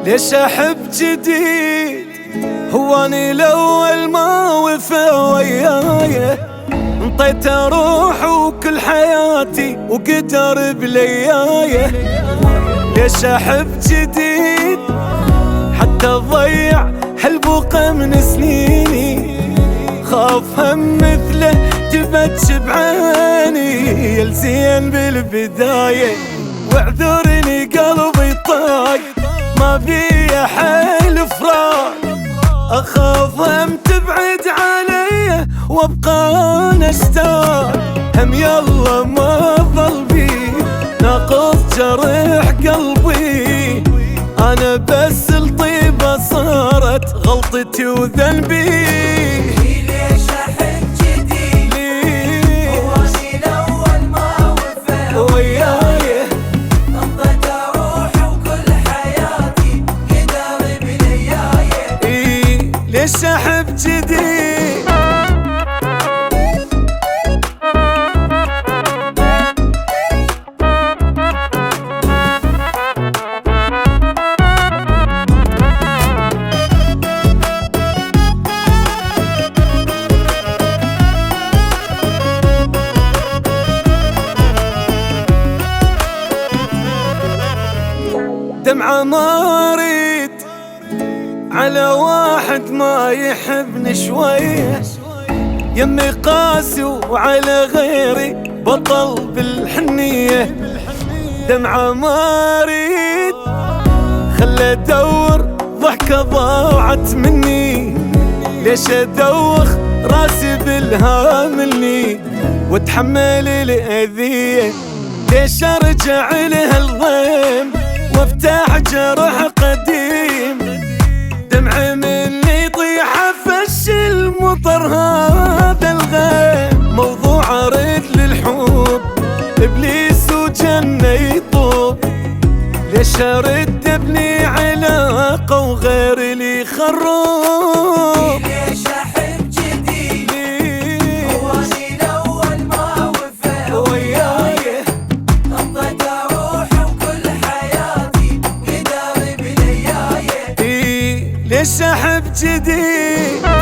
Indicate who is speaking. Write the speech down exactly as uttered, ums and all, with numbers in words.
Speaker 1: ليش احب جديد؟ هو اني الاول ما وفى وياي، انطيت روح وكل حياتي وقدر بلياي. ليش احب جديد حتى ضيع هالبوقة من سنيني؟ خاف هم مثله تبتش بعيني يلزين بالبداية، واعذرني قلبي طاق ما بي حيل فراق. اخاف هم تبعد علي وابقى نشتاق، هم يلا ما ظل بي ناقص جرح قلبي. انا بس الطيبة صارت غلطتي وذنبي. ليش احب جديد؟ دمعة ما اريد على واحد ما يحبني شوية، يمي قاسي وعلى غيري بطل بالحنية. دمعة ما اريد خلي ادور ضحكة ضاعت مني. ليش ادوخ راسي بالهاملني واتحمل الاذية؟ ليش ارجع لها الضيم وافتح جرح قديم؟ دمع مني يطيح فش المطر هذا الغيم. موضوع اريد للحب ابليس وجنة يطوب. ليش اريد ابني علاقة وغيري لي خروب؟
Speaker 2: ليش احب جديد؟ هو اني الاول ما وفى وياي، انطيت روحي وكل حياتي قدر بلياي.
Speaker 1: ليش احب جديد؟